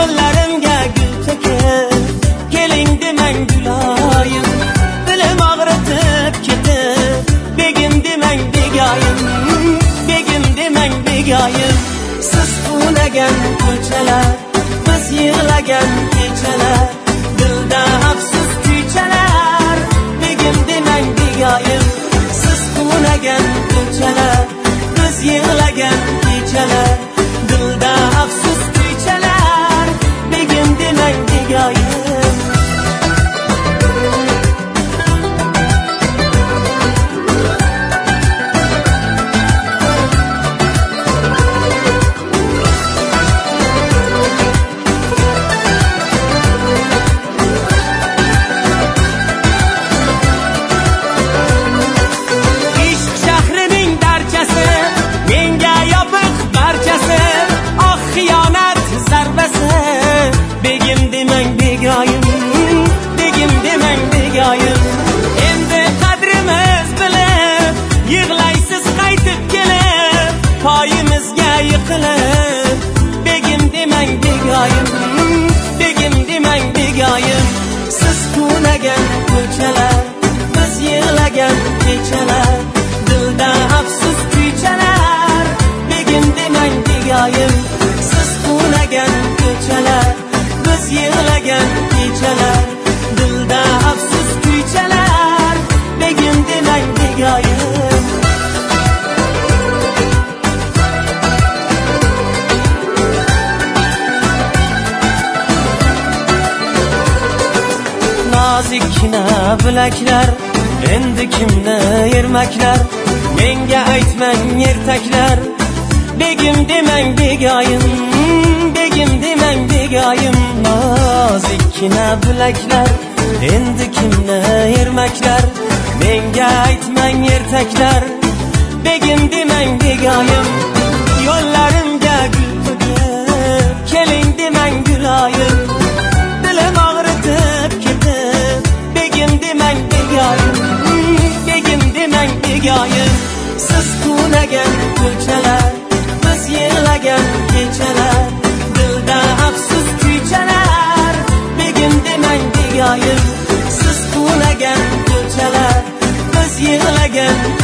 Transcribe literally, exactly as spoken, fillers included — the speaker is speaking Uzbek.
yo'llarimga gul to'kib keling demang guloyim, dilim og'ritib ketib begim demang begoyim, begim demang begoyim. Siz quvlagan ko'chalar, biz yig'lagan kechalar, dilda afsus kuychalar, begim demang begoyim. Siz quvlagan ko'chalar, biz yig'lagan kechalar, dilda afsus kuychalar, begim demang begoyim. Begim demang begoyim, begim demang begoyim. Endi qadrimiz bilib, yig'laysiz qaytib kelib, poyimizga yiqilib, begim demang begoyim, begim demang begoyim. Siz quvlagan ko'chalar, biz yig'lagan kechalar, dilda afsus kuychalar, begim demang begoyim. Siz quvlagan ko'chalar, biz yig'lagan kechalar, dilda afsus kuychalar, begim demang begoyim. Nozikkina bilaklar, endi kimni ermaklar, menga aytmang ertaklar, begim demang begoyim, begim demang begoyim. Nozikkina bilaklar, endi kimni ermaklar, menga aytmang ertaklar, begim demang begoyim. Yo'llarimga gul to'kib keling demang guloyim, dilim og'ritib ketib begim demang begoyim, begim demang begoyim. Siz quvlagan ko'chalar, biz yig'lagan kechalar, dilda afsus kuychalar, begim demang begoyim. Siz quvlagan ko'chalar, biz yig'lagan